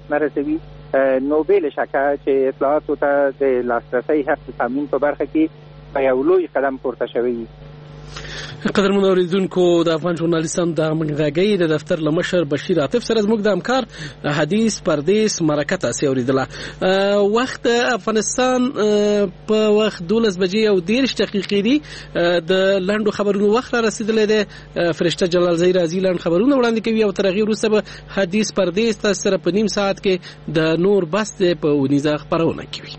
اطلاعات نرسوي، نو بې له شکه چې اطلاعاتو ته د لاسرسي حق تامین په برخه کې په یو لوی قدم پورته شوی. قدرمن اوریدونکو، د افغان ژورنالیستانو د همغږۍ د دفتر له مشر بشیر عاطف سره زموږ د همکار حدیث پردیس مرکه تاسې اوریدله. وخت افغانستان په وخت 12:13 دی. د لنډو خبرونو وخت را رسیدلی دی. فرشته جلالزی رازی لنډ خبرونه وړاندې کوي او تر هغې وروسته به حدیث پردیس تاسې سره په نیم ساعت کې د نور بس دی په اونیزه خپرونه کوي.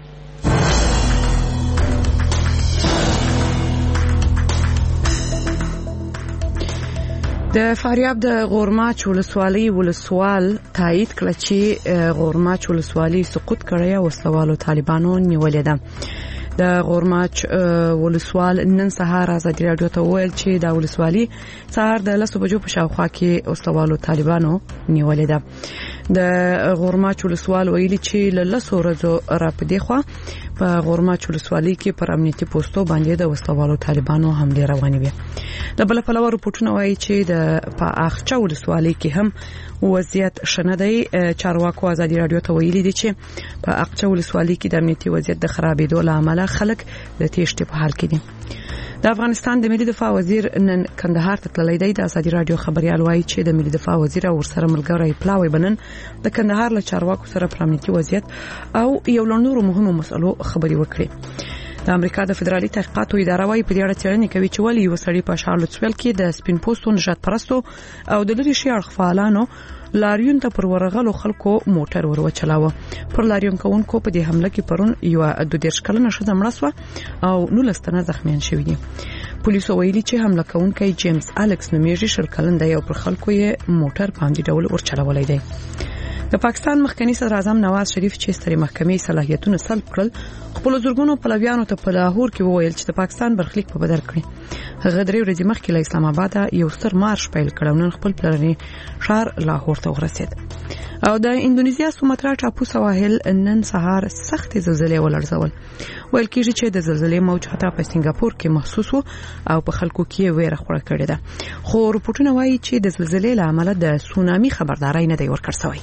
د فاریاب د غورماچ ولسوالۍ ولسوال تایید کړ چې غورماچ ولسوالۍ سقوط کړی او وسلوالو طالبانو نیولې ده. د غورماچ ولسوال نن سهار ازادي رادیو ته وویل چې د ولسوالۍ سهار د 10 بجو په شاوخوا کې وسلوالو طالبانو نیولې ده. د غورماچ ولسوال ویلي چې له 10 ورځو را پدې خوا په غورماچ ولسوالۍ کې پر امنیتي پوسټو باندې د وسلوالو طالبانو حمله روانې وي. د بل پلوه رپورټونه وایي چې د اخچا ولسوالۍ کې هم وضعیت شنه دی. چارواکو ازادي رادیو ته ویلي دي چې په اخچا ولسوالۍ کې د امنیتي وضعیت د خرابېدو له امله خلک د تېښتې په حال کې دي. د افغانستان د ملي دفاع وزیر نن کندهار ته تللی دی. د ازادي رادیو خبريال وایي چې د ملي دفاع وزیر او ورسره ملګری پلاوی بنن د کندهار له چارواکو سره پر امنیتي وضعیت او یو لنډو مهمو مسلو خبري وکړي. د امریکا د فدرالي تحقیقاتو اداره وايي په دې اړه څېړنې کوي چې ولې یو سړی په شارلوټسویل کې د سپین پوستو نژاد پرستو او د لری شي اړخ فعالانو لاریون ته پر ورغلو خلکو موټر وروچلاوه. پر لاریون کوونکو په دې حمله کې پرون یو 22 کلنه ښځه مړه شوه او 19 تنه زخمیان شوي دي. پولیسو ویلي چې حمله کوونکی جیمز الکس نومیږي، 20 کلن دی او پر خلکو یې موټر په همدې ډول ورچلولی دی. د پاکستان مخکنی صدر اعظم نواز شریف چې سترې محکمې صلاحیتونه سلب کړل، خپل زورګونو پلویانو ته په لاهور کې وویل چې د پاکستان برخلیک په بدل کړي. هغه 3 ورځې مخکې له اسلام آباد یو ستر مارش پیل کړ او نن خپل پلرني ښار لاهور ته ورسېد. او د اندونیزیا سومترا ټاپو سواحل نن سهار سخت زلزلې ولړزول. ویل کېږي چې د زلزلې موج حتی په سنگاپور کې محسوس و او په خلکو کې ویره خوړه کړې ده. خو رپورټونه وایي چې د زلزلې له امله د سونامي خبرداري نه دی ورکړل شوی.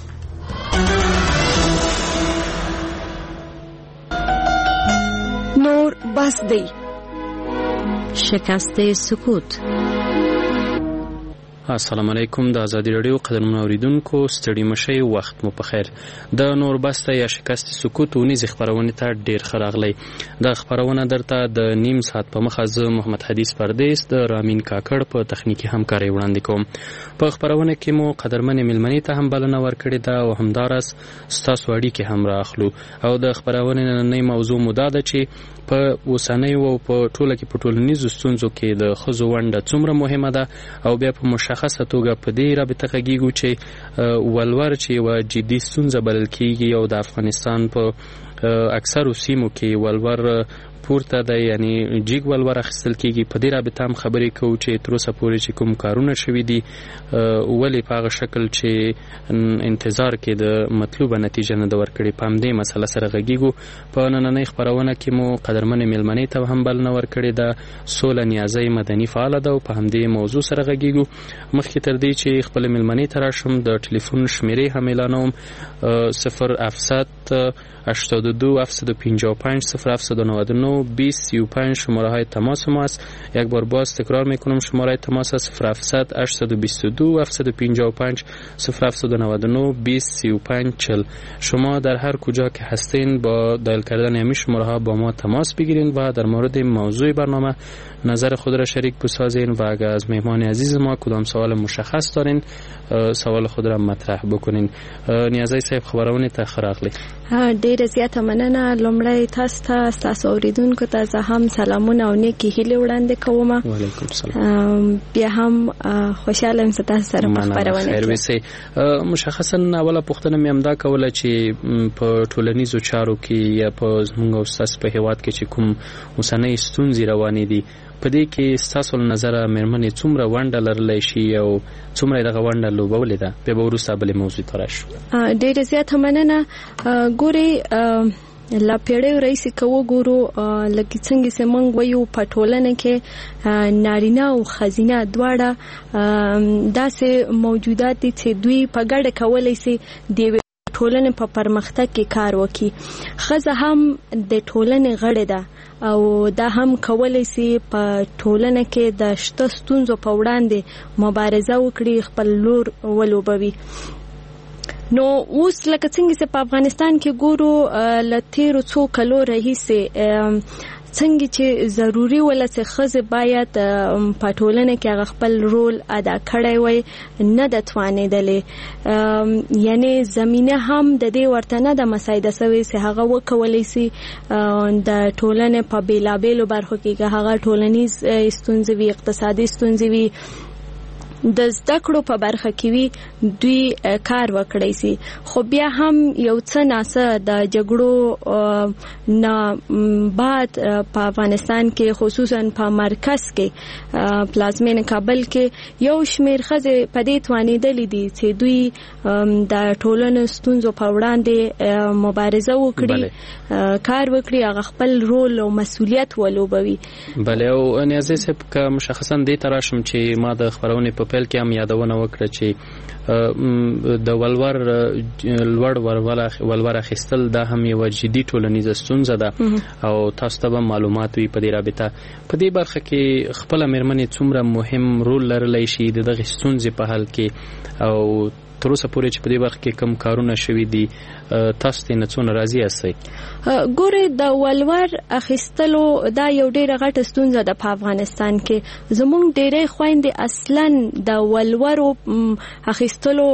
نور بس دی. شکست سکوت. السلام علیکم. د ازادي رادیو قدرمن اوریدونکو، ستړي مشئ، وخت مو په خیر. د نور بسته یا شکست سکوت ونیز خبرونه ته ډیر خراغلی. د خبرونه درته د نیم ساعت په مخه زه محمد حدیث پردیس د رامین کاکړ په تخنیکی همکاري وړاندې کوم. په خبرونه کې مو قدرمن ملمنې ته هم بلنه ورکړې ده او همدارس ستاسو اړیکې هم راخلو. او د خبرونه نننۍ موضوع مو ده چې په اوسنۍ او په ټوله کې په ټولنیزو ستونزو کې د ښځو ونډه څومره مهمه ده او بیا په مشخصه توګه په دې رابطه غږیږو چې ولور چې یوه جدي ستونزه بلل کېږي او د افغانستان په اکثرو سیمو کې ولور پورته ده، یعنی جیګ ولور اخیستل کېږي. په دې رابطه هم خبرې کوو چې تر اوسه پورې چې کوم کارونه شوي دي ولې په هغه شکل چې انتظار کې د مطلوبه نتیجه نه ده ورکړې، په همدې مسله سره غږیږو. په نننۍ خپرونه کې مو قدرمنې مېلمنې ته هم بلنه ورکړې ده. سوله نیازۍ مدني فعاله ده او په همدې موضوع سره غږیږو. مخکې تر دې چې خپلې مېلمنې ته راشم د ټلیفون شمیرې هم اعلانوم: 07082 755 0799 2035 شماره های تماس ما است. یک بار باز تکرار میکنم، شماره تماس است 070 822 755 0799 2035 40. شما در هر کجا که هستین با دایل کردن همین شماره ها با ما تماس بگیرین و در مورد موضوع برنامه نظر خود را شریک بسازین و اگر از مهمان عزیز ما کدام سوال مشخص دارین سوال خود را مطرح بکنین. نیازی صاحب خبرونه ته خراغلی. ډیره زیاته مننه. لومړی تاسو اوریدونکو ته زه هم سلامونه او نیکی هیلې وړاندې کوم. وعلیکم السلام. بیا هم خوشاله یم چې تاسو سره په خبرونه کې. مشخصا اوله پوښتنه مې همدا کوله چې په ټولنیزو چارو کې یا په زموږ او ستاسو په هیواد کې چې کوم اوسنۍ ستونزې روانې دي، په دې کې ستاسو له نظره مېرمنې څومره ونډه لرلی شي او څومره دغه ونډه لوبولې ده؟ بیا به وروسته بلې موضوع ته راشو. ډېره زیاته مننه. ګورئ، لا پیړیو راهیسې که وګورو لکه څنګه چې موږ وایو په ټولنه کې نارینه او ښځینه دواړه داسې موجودات دي چې دوی په ګډه کولی شي د یوې ټولنې په پرمختګ کې کار وکړي. ښځه هم د ټولنې غړې ده او دا هم کولی سي په ټولنه کې د شته ستونزو په وړاندې مبارزه وکړي، خپل لور ولوبوي. نو اوس لکه څنګه چې په افغانستان کې ګورو له تیرو څو کلو راهیسې څنګه چې ضروری ولا چې ښځې باید په ټولنه کې هغه خپل رول ادا کړی وي نه د توانېدلې، یعنی زمینه هم د دې ورته نه د مساعده سوي چې هغه وکولی سي د ټولنې په بیلابیلو برخو کې هغه ټولنیز ستونزې وي، اقتصادي ستونزې وي، د زده کړو په برخه کې وي دوی کار وکړی سي. خو بیا هم یو څه ناسه د جګړو نه بعد په افغانستان کې خصوصا په مرکز کې پلازمینه کابل کې یو شمیر ښځې په دې توانېدلې دي چې دوی د ټولنې ستونزو په وړاندې مبارزه وکړي، کار وکړي، هغه خپل رول او مسؤلیت ولوبوي. بله او نیازه صاحب که مشخصا دې تراشم چې ما د خبرونې په پیل کې هم یادونه وکړه چې د ولور اخیستل دا هم یو جدي ټولنیزه ستونزه ده او تاسو ته معلومات وي په دې رابطه. په دې برخه کې خپل مېرمنې څومره مهم رول لرلی شي د دغه ستونزې په حل کې او تر اوسه پورې چې په دې برخه کې کوم کارونه شوي دي تاسو ته نه څونه راضي یاستئ؟ ګوره د ولور اخیستلو دا یو ډیره غټه ستونزه ده په افغانستان کې. زموږ ډیره خويندې اصلا د ولورو اخیستلو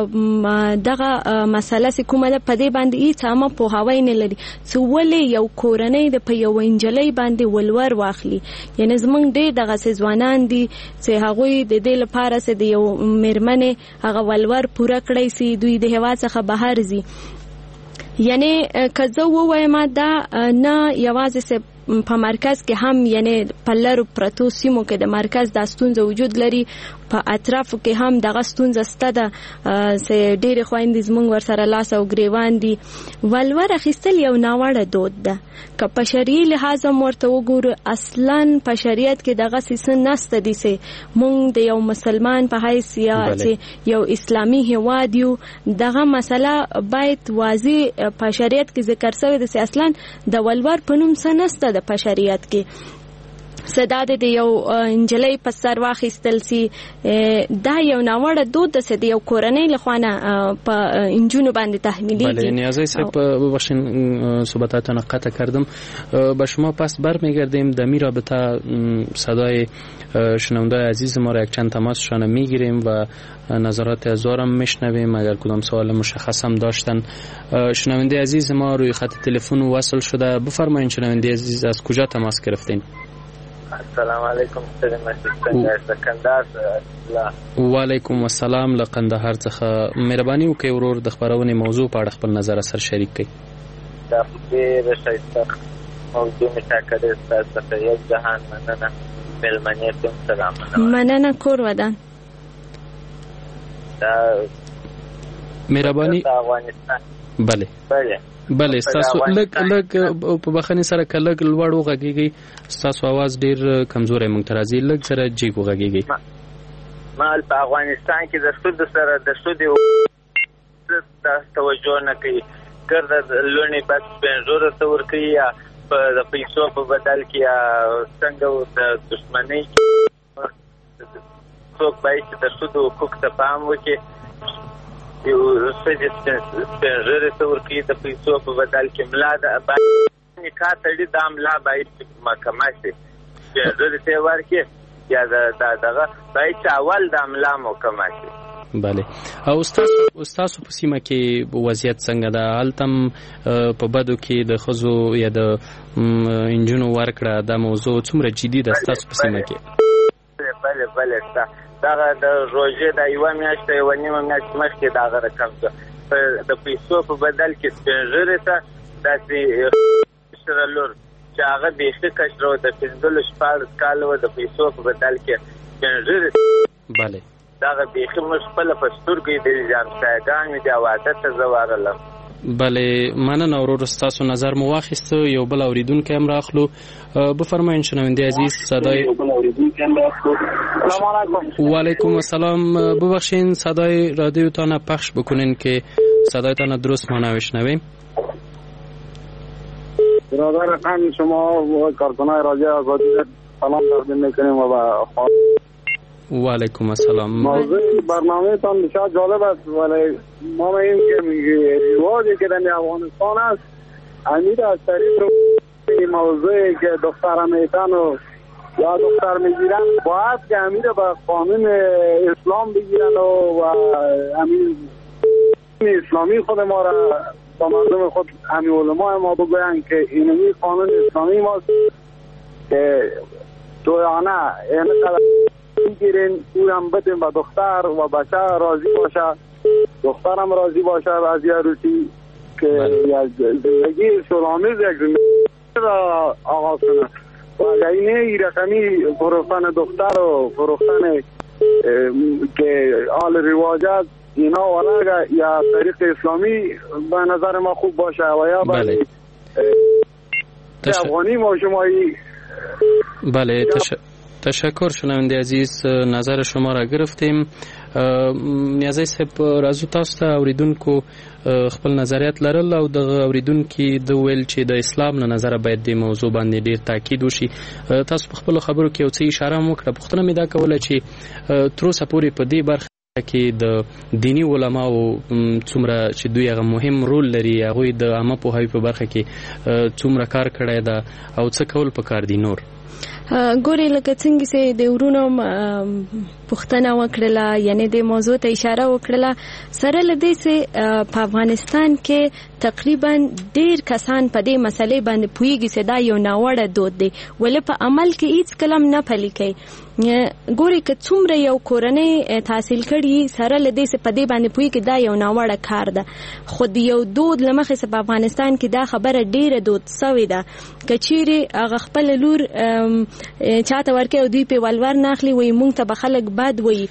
دغه مسله چې کومه ده په دې باندې هیڅ عامه پوهاوی نه لري چې ولې یو کورنۍ د په یو انجلۍ باندې ولور واخلي. یعنی زموږ ډیر دغه ځوانان دي چې هغوی د دې لپاره چې د یو مېرمنې هغه ولور پوره کړی سي دوی د هوا څخه بهر ځي. یعنی که زه ووایم دا نه یوازې په مرکز کې هم یعنی په لرو پرتو سیمو کې د مرکز د ستونزه وجود لري، په اطرافو کې هم دغه ستونزه سته ده چې ډېرې خویندې زموږ ورسره لاس او ګریوان دي. ولور اخیستل یو ناوړه دود ده. که په شرعي لحاظ هم ورته وګورو اصلا په شریعت کې دغه څه نسته دي چې موږ د یو مسلمان په حیث یا یو اسلامي هیواد یو دغه مسله باید واضح په شریعت کې ذکر شوی ده چې اصلا د ولور په نوم څه نسته ده په شریعت کې. صداده د یو انجلۍ په سر واخیستل سي دا یو ناوړه دود ده چې د یو کورنۍ لخوانه په انجونو باندې تحمیلیږي. بله نیازه صاحب ببخشین صحبتاتون قطع کردم. به شما پس برمیگردیم در می رابطه صدای شنونده عزیز ما را یک چند تماسشان میگیریم و نظرات ازارم میشنویم اگر کدام سوال مشخص هم داشتن. شنونده عزیز ما روی خط تلفن وصل شده. بفرمایید شنونده عزیز از کجا تماس گرفتین؟ السلام علیکم ستړي مشر څنګه د کندهار و علیکم السلام له کندهار څخه. مهرباني وکړئ ورور د خبرونې موضوع په اړه خپل نظر سره شریک کړئ. دا ډېره ښایسته موضوع مې ټاکلې ستاسو څخه یو جهان مننه. مېلمنې ته سلامونه. مننه کور ودان. دا مهرباني افغانستان. بله ستاسو لږ په بخښنې سره که لږ لوړ وغږېږئ ستاسو اواز ډېر کمزوری موږ ته راځي. لږ سره جګ وغږېږئ. ما په افغانستان کې د سود سره د سود توجه نه کوي. ګرده لوڼې بس پنځوره ته ورکوي یا د پیسو په بدل کې یا څنګه د دښمنۍ څوک باید چې د سود حقوق ته پام وکړي. یو سجد پنځوره ته ورکوي د پیسو په بدل کې ملا د نکاح تړي دا ملا باید محکمه شي پنځوره ته ورکړي یا دغه باید چې اول د ملا محکمه شي. بله او استاسو په سیمه کې وضعیت څنګه ده؟ هلته په بدو کې د ښځو یا د انجونو ورکړه دا موضوع څومره جدي ده ستاسو په سیمه کې؟ بله دغه د روژې د یوه میاشته یوه نیمه میاشت مخکې دغه رقم شو د پیسو په بدل کې سپین ږیرې ته داسې کشره لور چې هغه بیخي کشره و د 15-16 کاله و د پیسو په بدل کې سپین ږیرې. بله دغه بیخي موږ خپله په سترګو یې د همسایه‌ګانو د واده ته زه ورغلم. بله مننه ورور ستاسو نظر مو واخیسته. یو بل اوریدونکی هم راخلو. بفرمایید شنونده عزیز صدای سلام علیکم. و علیکم السلام. ببخشین صدای رادیوتان پخش بکنین که صدایتان درست ما نمیشنویم. برادر قند شما و کارکنان رادیو آزادی سلام تقدیم میکنیم و علیکم السلام. موضوع برنامه تان بسیار جالب است، ولی ما این که رواجی که در افغانستان است امید از طریق این موضوعی که دختر میتن و یا دختر میگیرن باید که امید به قانون اسلام بگیرن و امید اسلامی خود ما را با مردم خود همین علماء ما بگوین که اینمی قانون اسلامی ماست که تویانه اینقدر بگیرین او هم بدین به دختر و بچه راضی باشه، دخترم راضی باشه از یه روزی که زندگی سلامیز یک زندگی را آغاز کنه و اگر این رقمی فروختن دختر و فروختن که آل رواجات اینا ولا یا طریق اسلامی به نظر ما خوب باشه و یا بله افغانی ما شمایی. بله تشکر شنونده عزیز، نظر شما را گرفتیم. نیازی صاحب رازو تاسو ته اوریدونکو خپل نظریات لرل او د اوریدونکو د ویل چې د اسلام نه نظر باید د موضوع باندې ډیر تاکید وشي. تاسو په خپل خبرو کې یو څه اشاره وکړه. پوښتنه مې دا کوله چې تر اوسه پورې په دې برخه کې د دینی علماو څومره چې دوی هغه مهم رول لري، هغوی د عامه پوهاوي په برخه کې څومره کار کړی ده او څه کول پکار دي نور؟ ګورې لکه څنګه چې د ورونو پوښتنه وکړله، یعنی د موضوع ته اشاره وکړله، سره له دې چې په افغانستان کې تقریبا ډیر کسان په دې مسلې باندې پوهیږي چې دا یو ناوړه دود دی، ولې په عمل کې هیڅ کلم نه پلي کوي. ګورې که څومره یو کورنۍ تحصیل کړي سره له دې چې په دې باندې پوهیږي دا یو ناوړه کار ده، خو د یو دود له مخې چې په افغانستان کې دا خبره ډیره دود سوې ده. که چیرې هغه خپل لور چاته ورکوي او دوی پې ولور نه اخلي، وایي مونږ ته به خلک بد وایي.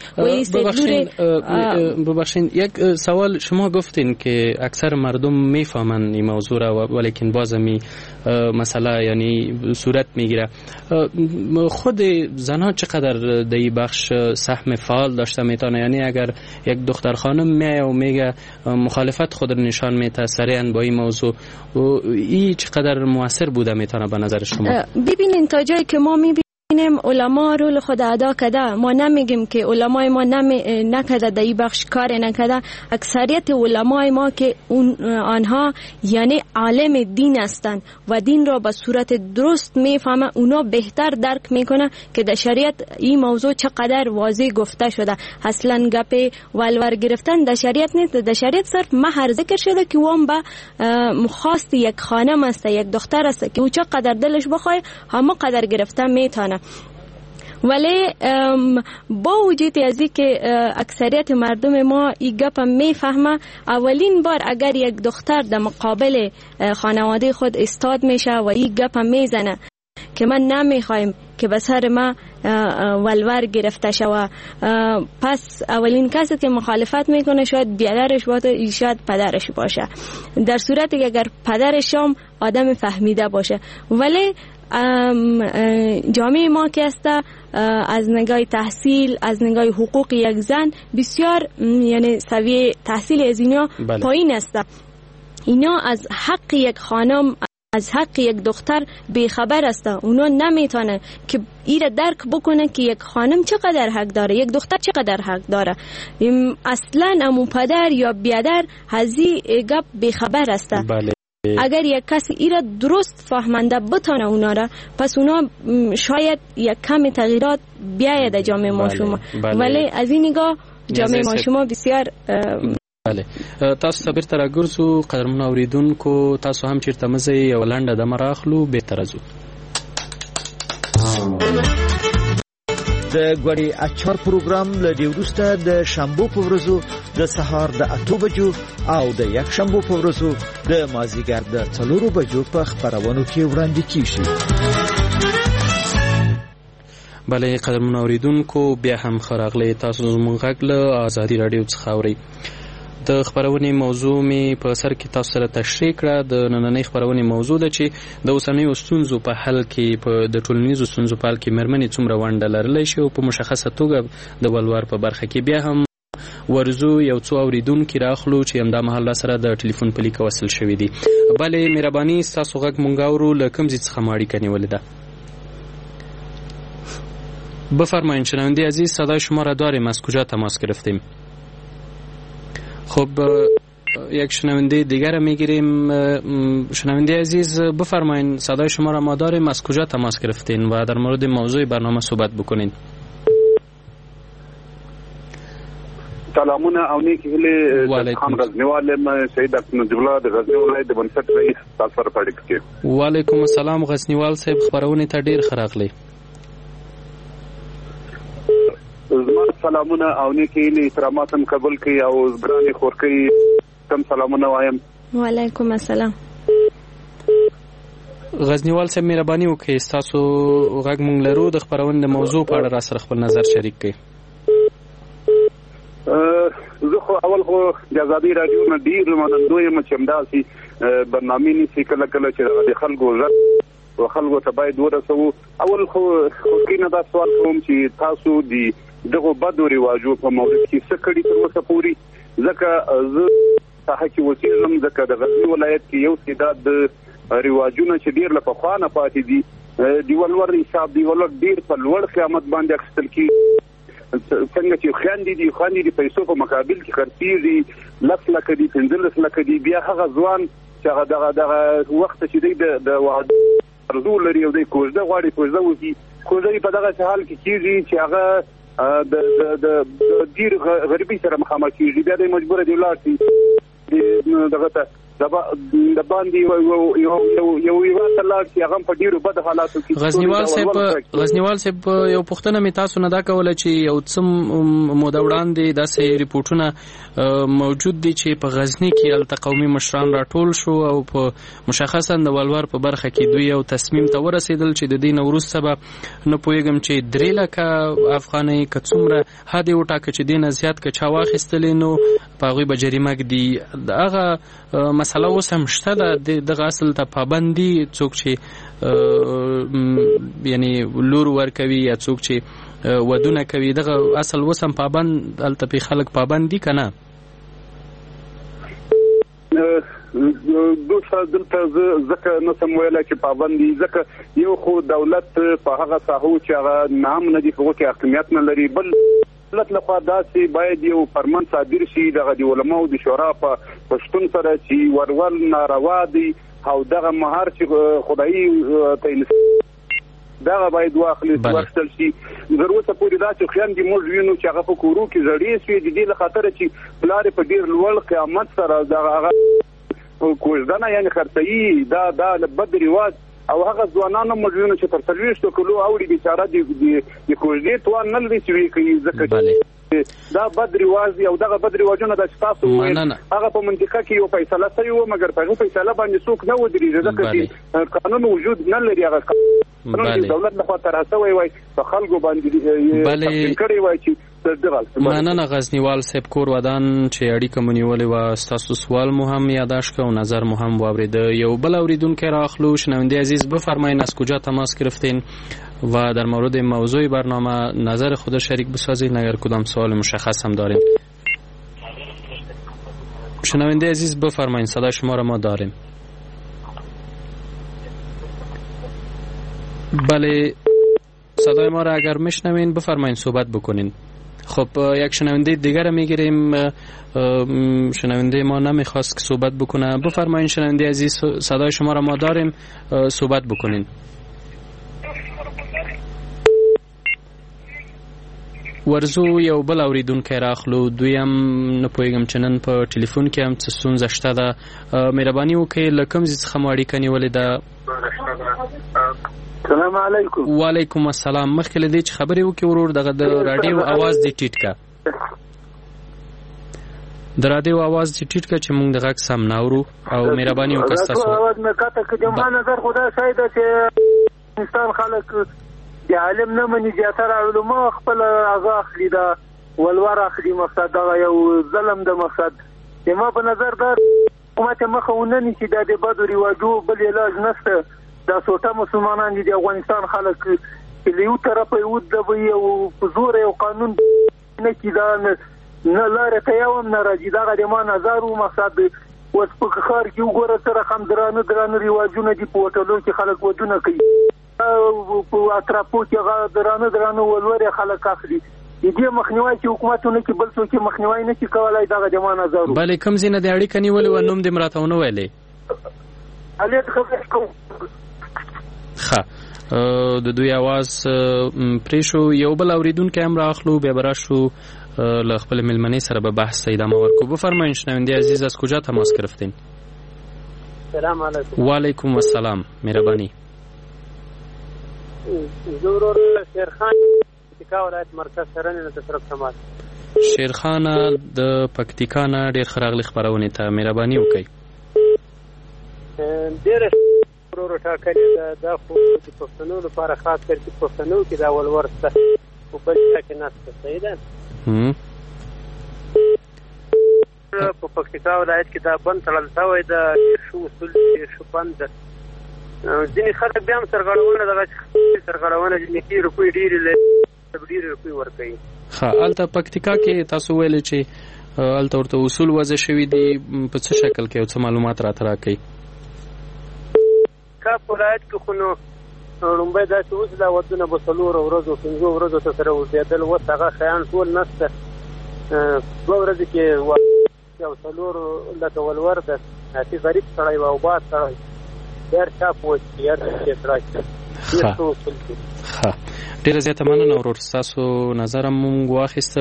ببخشین یک سوال، شما گفتین که اکثر مردم میفهمن این موضوع را ولیکن باز می مسئله یعنی صورت میگیره. خود زنها چقدر در این بخش سهم فعال داشته میتونه؟ یعنی اگر یک دختر خانم میایه و میگه مخالفت خود را نشان میده سریعا با این موضوع، این چقدر موثر بوده میتونه به نظر شما؟ ببینین تا جایی که ما میبینیم علما رول خود ادا کرده، ما نمیگیم که علمای ما نکرده در این بخش کار نکرده. اکثریت علمای ما که آنها یعنی عالم دین هستند و دین را به صورت درست میفهمه، اونا بهتر درک میکنه که در شریعت این موضوع چقدر واضح گفته شده. اصلا گپ ولور گرفتن در شریعت نیست، در شریعت صرف مهر ذکر شده که وام به خواست یک خانم است، یک دختر است که او چقدر دلش بخواه همه قدر گرفتن میتونه. ولی با وجود از این که اکثریت مردم ما این گپ میفهمه، اولین بار اگر یک دختر در مقابل خانواده خود استاد میشه و این گپ میزنه که من نمیخوایم که به سر ما ولور گرفته شوه، پس اولین کسی که مخالفت میکنه شاید بیادرش باشه، شاید پدرش باشه، در صورتی که اگر پدرش هم آدم فهمیده باشه. ولی جامعه ما که است از نگاه تحصیل، از نگاه حقوق یک زن بسیار یعنی سویه تحصیل از اینا پایین است. اینا از حق یک خانم، از حق یک دختر بیخبر است. اونا نمیتونه که ایره درک بکنه که یک خانم چقدر حق داره، یک دختر چقدر حق داره. اصلا امو پدر یا بیادر هزی گپ بیخبر است. بله. اگر یک کسی ایره درست فهمنده بتونه اونا را، پس اونا شاید یک کم تغییرات بیاید در جامعه ما شما. ولی از این نگاه جامعه ما شما بسیار بله. تاسو صبر تر ګرځو قدرمن اوریدونکو، تاسو هم چیرته مزه یو لنډه د مراخلو به ترزو د ګوړې اچار پروګرام لدی وروسته د شنبه په ورځو د سهار د 8 بجو او د یک شنبه په ورځو د مازیګر د 4 بجو په خبرونو کې وړاندې کیږي. بله قدرمن اوریدونکو، بیا هم خراغلی تاسو زموږ غږ له آزادي رادیو څخه اورئ. د خبرونې موضوع می په سر کې تاسو سره تشریح کړه. د نننۍ خبرونې موضوع ده چې د اوسنیو ستونزو په حل کې، په د ټولنیزو ستونزو په حل کې مېرمنې څومره ونډه لرلی شي او په مشخصه توګه د ولور په برخه کې. بیا هم ورزو یو څو اوریدونکو راخلو چې همدا مهال سره د ټلیفون په لیک وصل شوی دي. بله مهرباني تاسو غږ مونږ اورو له کوم ځای څخه مو اړیکه نیولې ده؟ بفرمایید شنونده عزیز صدای شما را داریم، از کجا تماس گرفتیم؟ خب یک شنونده دیگر را میگیریم. شنونده عزیز بفرمایید صدای شما را ما داریم، از کجا تماس گرفتین و در مورد موضوع برنامه صحبت بکنین. سلامونه او نیکی هیله خان غزنیوال یم، شهید نجیب الله د غزنی ولایت د بنسټ رئیس تاسو سره په اړیکه کې. وعلیکم السلام غزنیوال صاحب، خبرونه ته ډیر ښه راغلی. زما سلامونه او نیکی هیله احترامات هم قبول کړئ او ګرانې خورکۍ تم سلامونه وایم. وعلیکم السلام. غزنیوال صاحب مهرباني وکړئ تاسو غږ مونږ لرو، د خبرونې د موضوع په اړه را سره خپل نظر شریک کړئ. زه خو اول خو د ازادي رادیو نه ډیر منندوی یم چې همداسې برنامې نیسي کله کله چې د خلکو غږ او خلکو ته باید ورسوو. اول خو نه دا سوال کوم چې تاسو دغه بدو رواجو په مورد کې څه کړي تر اوسه پورې، ځکه زه ساحه کې اوسېږم، ځکه د غزني ولایت کې یو تعداد د رواجونه چې ډیر له پخوا نه پاتې دي د ولور حساب دی ولور ډیر په لوړ قیمت باندې اخیستل کېږي. څنګه چې خواندې دي پیسو په مقابل کې خرڅېږي 10 لکه دي 15 لکه دي، بیا هغه ځوان چې هغه دغه وخت چې دی د واده ارزو لري او دی کوژده غواړي کوژده وکړي، کوژده په دغه حال کې کېږي چې هغه د ډیر غریبۍ سره مخامخ کېږي، بیا دی مجبوره دی ولاړ شي دغه ته د باندې یو لاړ شي هغه په ډیرو بد حالاتو کې. غزنیوال صاحب یو پوښتنه مې تاسو نه دا کوله چې یو څه موده وړاندې داسې ریپورټونه موجود دي چې په غزني کې هلته قومي مشران راټول شو او په مشخصا د ولور په برخه کې دوی یو تصمیم ته ورسېدل چې د دې نه وروسته به نه پوهېږم چې 3 لکه افغانۍ که څومره حد یې وټاکه چې دې نه زیات که چا واخیستلې نو په هغوی به جریمه ږدي. هغه مسله اوس هم شته ده، دغه اصل ته پابندي څوک چې یعنی لور ورکوي یا څوک چې ودونه کوي، دغه اصل اوس هم پابند هلته پې خلک پابند دي که نه؟ دلته ځکه نسم ویلی چې پابند دي، ځکه یو خو دولت په هغه ساحو چې هغه نام نه دي په هغو کې حاکمیت نه لري، بل دولت لخوا داسې باید یو فرمان صادر شي دغه د علماو د شورا په شتون سره چې ورول ناروا دي او دغه مهار چې خدایي دغه باید واخیستل شي. تر اوسه پورې داسې خویندې موږ وینو چې هغه په کورو کې زړې شوې د دې له خاطره چې پلار په ډېر لوړ قیمت سره دغه هغه کوژدنه یعنې خرڅوي، دا بد رواج او هغه ځوانانو موږ وینو چې تر 30 کلو اوړي بیچاره د کوژدې توان نه لري چې ویې کوي، ځکه دا بد رواج دی او دغه بد رواجونه د تاسو هغه په منطقه کې یو فیصله شوی و مګر په هغه فیصله باندې څوک نه ودرېږي، ځکه چې قانون وجود نه لري، هغه قانون دولت لخوا طرح شوی وای په خلکو باندې کړی وای چې مننه غزنیوال صاحب کور ودان چې اړیکه مو نیولې وه. ستاسو سوال مو هم یاداشت که او نظر مو هم واورېده. یو بل اوریدونکی راخلو. شنونده عزیز بفرمایین از کجا تماس گرفتین و در مورد موضوع برنامه نظر خود شریک بسازین اگر کدام سوال مشخص هم دارین. شنونده عزیز بفرمایین صدای شما را ما داریم. بله صدای ما را اگر میشنوین بفرمایین صحبت بکنین. خب یک شنونده دیگر میگیریم. شنونده ما نمیخواست که صحبت بکنه. بفرمایین شنونده عزیز صدای شما را ما داریم، صحبت بکنین. ورزو یو بل اوریدونکی راخلو. دویم نه پوهېږم چې نن په ټلیفون کې هم څه ستونزه شته ده. مهرباني وکړئ له کوم ځای څخه مو اړیکه نیولې ده؟ السلام علیکم. وعلیکم السلام. مخکې له دې چې خبرې وکړې ورور دغه د راډیو اواز دې ټیټ کړه، د راډیو اواز دې ټیټ کړه چې موږ د غږ سم نه اورو او مهرباني وکړه ستاسو اواز مې کاته کې جمع نظر خدا شاید چې انسان خلک د عالم نه مني زیاتره علما خپل هغه اخلي دا ولور اخلي، مقصد دا یو ظلم د مقصد ما په نظر دا حکومت مخه ونني چې دا د بدو رواجو بل علاج نشته. دا سوټه مسلمانان دي د افغانستان خلک چې له یو طرفه یو د یو زور یو قانون نه کیدان نه لارې ته یوم نه راځي. دغه د ما نظر و مقصد اوس په ښار کې وګوره څه رقم درانه رواجونه دي. په هوټلو کې خلک ودونه کوي، په اطرافو کې هغه درانه ولورې خلک اخلي. دې مخنیوي چې حکومتونه کې بل څوک مخنیوي نه شي کولای. دغه د ما نظر و. بلې کوم ځینې د اړیکه نیولې و نوم دې مراته ونه ویلې؟ علي خبرې کوم. ښه د دوی आवाज پرې شو. یو بل اوریدونکو هم راخلو، بیا براشو له خپل ملمنی سره به بحث ادامه ورکو. بفرمایید شنونده عزیز از کجا تماس گرفتین؟ سلام علیکم. و علیکم السلام. مهربانی. زورور شیرخان پکتیکا ولایت مرکز سرنه د طرف تماس. شیرخان د پکتیکا نه ډیر خراغلی خبرونه ته مهرباني وکړئ. ډیر ورور ټاکلې دا خو د پښتنو لپاره خاص کر چې پښتنو کې دا ولورسته په بل کې نشته. صحیح ده. په پکتیکا ولایت کې دا بند تړل شوی د شو اصول شو بند. ځینې خلک بیا هم سرغړونه دغه سرغړونه چې نکي روپۍ ډېرې روپۍ ورکوي. ښه هلته پکتیکا کې تاسو ویلې چې هلته ورته اصول وضع شوي دي، په څه شکل کې او څه معلومات راته راکوي؟ کا په ولایت کې خو نو لومبی داسې اوس دا ودونه به 4 ورځو 5 ورځو ته سره اوسېدل. اوس هغه شیان ټول نشته. 2 ورځې کې یو 4 لکه ولور ده هسې غریب سړی و او باد سړی ډېر چا پوه چې یار چې سړی ښه ډېره زیاته مننه ورور. ستاسو نظر هم مونږ واخیسته.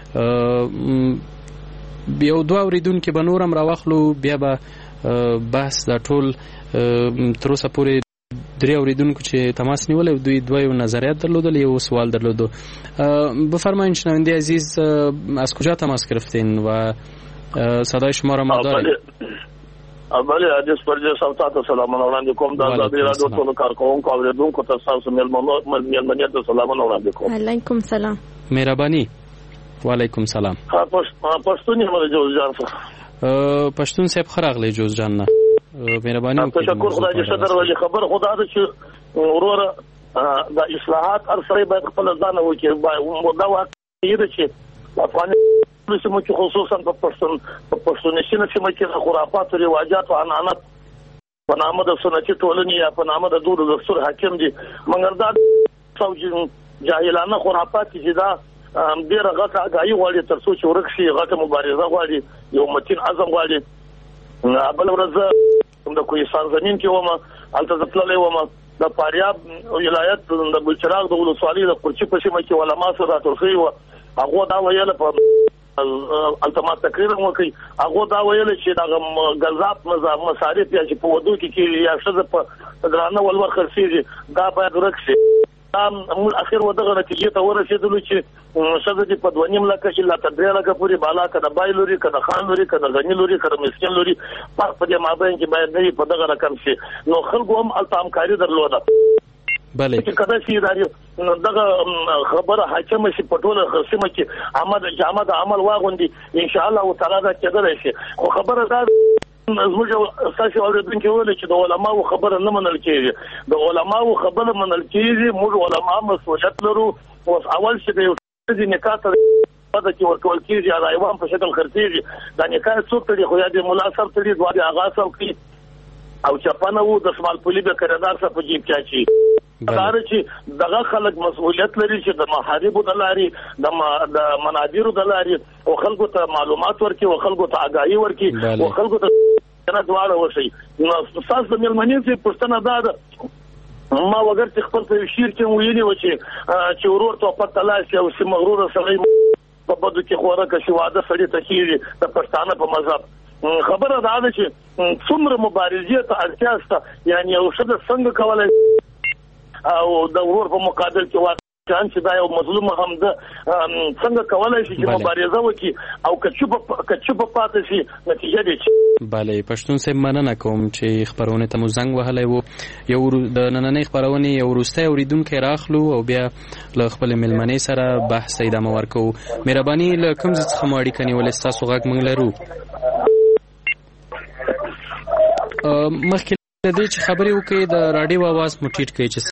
یو 2 اوریدونکي به نور هم راواخلو، بیا به بحث دا ټول تر اوسه پورې 3 اوریدونکو چې تماس نیولی دوی 2 نظریات درلودل، یو سوال درلودو. بفرمایید شنونده عزیز از کجا تماس گرفتین و صدای شما را ما داریم؟ بله عزیز پرجه سلطات سلام وړاندې کوم. د آزادۍ راډیو ټولو کارکوونکو او اوریدونکو ته ستاسو مېلمنیت ته سلامونه وړاندې کوم. علیکم سلام. مهرباني. وعلیکم سلام. پښتون یم د جوز جان څخه. پښتون صاحب ښه راغلی جوز جان نه. مهرباني وکړئ. تشکر خدای دې صدر ولی خبر خدا دې چې وروره د اصلاحات ارسره باید خپل ځان وکړي. دا واقعي ده چې افغانستان سیمه کې خصوصا په پښتونشي سیمه کې د خرافات او رواجات او عنعنات په نامه د سنتي ټولنې یا په نامه د دور دستور حاکم دي. مګر دا جاهلانه خرافات چې دا ډېره غټه اګاهي غواړي تر څو چې ورک شي، غټه مبارزه غواړي، یو متین عزم غواړي. بل ورځ د کوهستان زمين کې ومه هلته زه تللی ومه د فاریاب ولایت د بلچراغ د ولسوالۍ د قرچي په سیمه کې علما سره راټول شوي وو. هغه دا ویل په التماس تقریر وکړي. هغه دا ویل چې دغه غذاب مصارف یا چې په ودو کې یا شزه په درانه ولور خرڅيږي دا باید ورک شي. موږ اخر ودغه نتیجې ته ورسېدلو چې شزه دې په 2.5 لکه الا 3 لکه پورې بالا کده بایلوري کده خان لوري کده غنی لوري کده مسکین لوري په دې مابین کې باید نه په دغه رقم شي. نو خلکو هم التامکاری درلوده. بله چې کله چې دغه خبره حاکم شي په ټوله سیمه کې عمل واغوندي ان شاء الله تعالی دا کېدلی شي. خو خبره دا زموږ اساسي اوریدونکي ویل چې د علماو خبره نه منل کېږي. د علماو خبره منل کېږي. موږ علما مسؤلیت لرو. اوس اول چې د یو نکاح ته پد کې ورکول کېږي دا ایوان په شکل خرڅېږي. دا نکاح څوک تړي خو یا د مولا صاحب تړي دوه د آغا صاحب کوي او چپانه وو د اسماعیل پولي به کردار صاحب په جیب کې اچي. دا چې دغه خلک مسؤلیت لري چې د محاربو د لاري د منابرو د لاري او خلکو ته معلومات ورکړي او خلکو ته آگاهي ورکړي او خلکو ته نه دواړه وشي. نو تاسو د ملمنې څخه پښتنه ده ما وګر چې خپل په شیر کې ویلي و چې ورور ته پته لاسي او چې مغرور سړی په بده کې خوره کې واده سړی ته کیږي د پښتانه په مذهب. خبره دا ده چې څومره مبارزې ته اړتیا شته. یعنی یو څه څنګه کولای او د ورور په مقابل کې واقع چې دا یو مظلوم هم ده څنګه کولای شي چې مبارزه وکړي او کچوب پاتې شي نتیجه دي. بله پښتون صاحب مننه کوم چې خبرونه ته مو زنګ وهلی وو. یو د نننۍ خبرونې یو وروستی اوریدونکی راخلو او بیا له خپلې مېلمنې سره بحث ادامه ورکوو. مهرباني له کوم ځای څخه مو اړیکه نیولې ستاسو غږ موږ لرو؟ مخکې له دې چې خبرې وکړئ د راډیو اواز مو ټیټ کړئ چې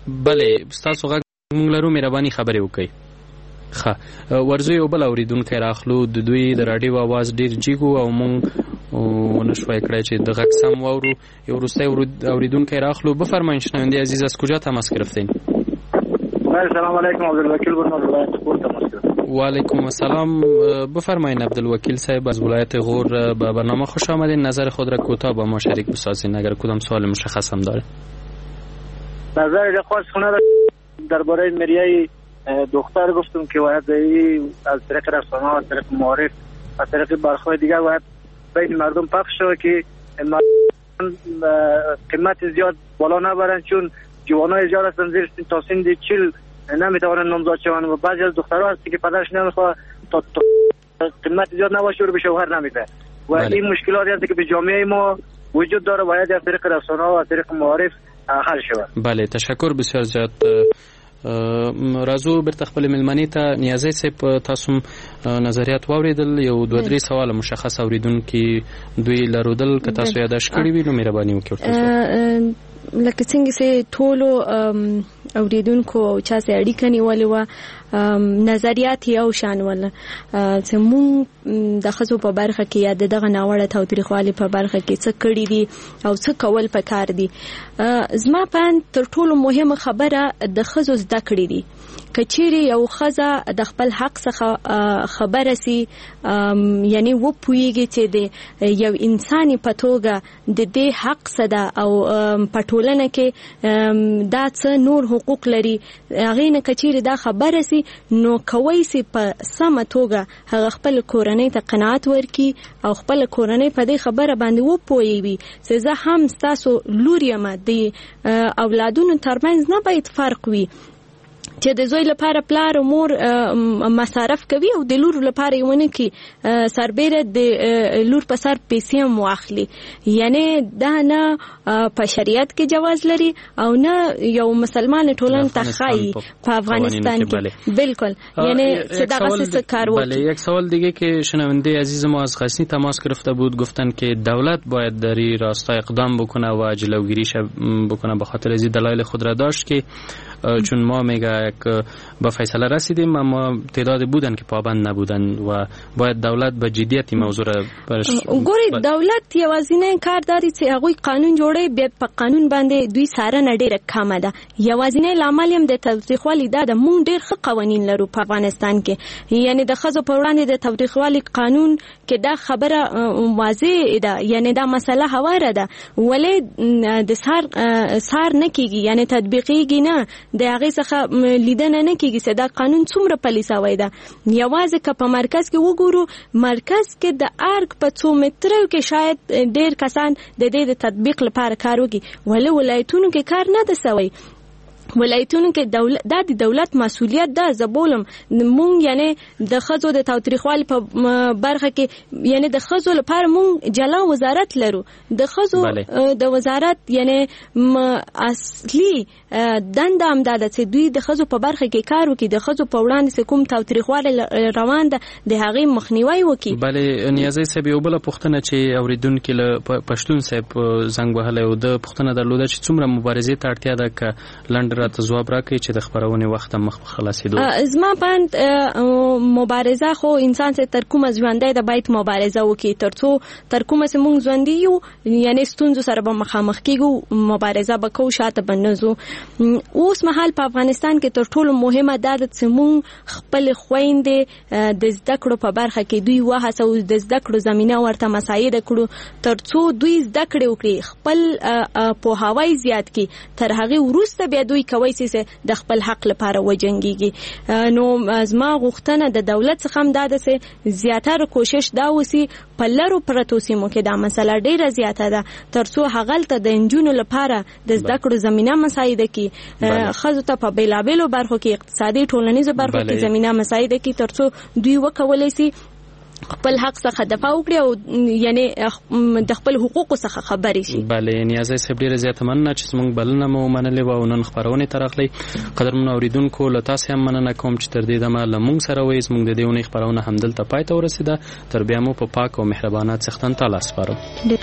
بله تاسو غږ موږ لرو مهرباني خبرې وکړئ. ښه ورځو یو بل اوریدونکی راخلو د دوی د راډیو आवाज ډیر جیګو او موږ ونشوای کړای چې د غږ سم واورو. یو وروستی اوریدونکی راخلو. بفرمایید شنونده عزیز از کجا تماس گرفتین؟ سلام علیکم عبدالوکیل برنامه ولایت غور تماس گرفتم. و علیکم السلام. بفرمایید عبدالوکیل صاحب از ولایت غور به برنامه خوش آمدین. نظر خود را کوتاه با ما شریک بسازین اگر کدام سوال مشخص هم داره. نظر خاص خونه درباره مریای دختر گفتم که باید از طریق رسانه‌ها، از طریق معارف، از طریق برخواه دیگر باید بین مردم پخش شود که قیمت زیاد بالا نبرن، چون جوانای زیاد هستن زیر تا سن 40 نمیتوانن نامزد شوند و بعضی از دخترها هستی که پدرش نمیخواد تا قیمت زیاد نباشه رو به شوهر نمیده و این مشکلاتی هست که به جامعه ما وجود داره، باید از طریق رسانه‌ها و از طریق معارف حل شود. بله تشکر بسیار زیاد. راځو بیرته خپل ملمنې ته. نیازی صاحب تاسو نظریات واوریدل، یو دوه درې سواله مشخص اوریدونکي دوی لرودل که تاسو یاداش کړی وي نو مهرباني وکړئ. لکه څنګه چې ټولو اوریدونکو او چا سره اړیکه نیولې وه نظریات یو شان ول چې مونږ د ښځو په برخه کې یا دغه ناوړه تاوتریخوالي په برخه کې څه کړي دي او څه کول پکار دي. زما په تر ټولو مهمه خبره د ښځو زده کړې دي. که چیرې یو ښځه د خپل حق څخه خبره سي، یعنی وپوهیږي چې د یو انساني په توګه د دې حق څه ده او په ټولنه کې دا څه نور حقوق لري، هغې نه که چیرې دا خبره سي نو کوی سي په سمه توګه هغه خپل کورنۍ ته قناعت ورکړي او خپل کورنۍ په دې خبره باندې وپوهوي چې زه هم ستاسو لور یم. د اولادونو ترمنځ نه باید فرق وي چې د زوی لپاره پلار او مور مصارف کوي او د لور لپاره یې ونه کی سربیره د لور په سر پیسې هم واخلي. یعنی دا نه په شریعت کې جواز لري او نه یو مسلمان ټولنه ته ښایي په افغانستان کې. بالکل یعنی صداقت سے کار وکړي. بله یک سوال دیگه که شنونده عزیز ما از غزنی تماس گرفته بود، گفتن که دولت باید در این راستا اقدام بکنه و جلوگیریش بکنه به خاطر از دلایل خود را داشت که چون ما میگه یک به فیصله رسیدیم اما تعداد بودن که پابند نبودن و باید دولت به جدیت موضوع را ګوري. دولت یوازینی کار داري چې هغوی قانون جوړي، بیا په قانون باندې دوی څارنه ډیره کمه ده. یوازینی لامل هم د تاوتریخوالي دا د مونږ ډیر ښه قوانین لرو په افغانستان کې، یعنی د ښځو په وړاندې د تاوتریخوالي قانون کې دا خبره واضح ده، یعنی دا مسله هواره ده ولې د سار نه کیږي، یعنی تطبیقیږي نه، د هغې څخه لیدنه نه کیږي چې دا قانون څومره پلي شوی ده. یوازې که په مرکز کې وګورو، مرکز کې د ارګ په 2 مترو کې شاید ډیر کسان د دې د تطبیق لپاره کار وکړي، ولې ولایتونو کې کار نه ده شوی. ولایتونو کې د دولت مسؤلیت ده. زبولم مونږ یعنی د ښځو د تاوتریخوالي په برخه کې یعنی د ښځو لپاره مونږ جلا وزارت لرو. د ښځو د وزارت یعنی اصلي دنده هم ده چې دوی د ښځو په برخه کې کار وکړي، د ښځو په وړاندې کوم تاوتریخوالی روان ده د هغې مخنیوی وکړي. بله نیازی صاحب یو بله پوښتنه چې اورېدونکي له پښتون صاحب زنګ وهلی و، د پوښتنه درلوده چې څومره مبارزې ته اړتیا ده که لنډ راته ځواب راکړي چې د خپرونې وخت هم مخ په خلاصېدو. زما پند مبارزه خو انسان چې تر کومه ژوندی ده باید مبارزه وکړي، تر څو تر کومه چې مونږ ژوندي یو یعنی ستونزو سره به مخامخ کېږو، مبارزه به کوو، شاته به نه ځو. اوس مهال په افغانستان کې تر ټولو مهمه دا ده چې مونږ خپل خویندې د زده کړو په برخه کې دوی وهڅوو، د زده کړو زمینه ورته مساعده کړو تر څو دوی زده کړې وکړي، خپل پوهاوی زیات کړي، تر هغې وروسته بیا دوی کوي چې د خپل حق لپاره وجنګيږي. نو زما غوښتنه د دولت څخه هم دا ده چې زیاتره کوشش دا وسی په لرو پرتو سیمو کې دا مسله ډیره زیاته ده تر څو هغلته د انجونو لپاره د زده کړو زمینه مساعده کړي، ښځو ته په بیلابیلو برخو کې اقتصادي ټولنیزو برخو کې زمینه مساعده کړي تر څو دوی وکولای شي خپل حق څخه دفاع وکړي او یعنی د خپل حقوقو څخه خبرې شي. بله نیازی صاحب ډیره زیاته مننه چې زموږ بلنه مو منلې وه او نن خپرونې ته راغلی. قدرمنو اورېدونکو له تاسې هم مننه کوم چې تر دې دمه له موږ سره وئ. زموږ د دې اونۍ خپرونه همدلته پای ته ورسېده. تر بیا مو په پاک او مهربانه څښتن تعالی سپارم.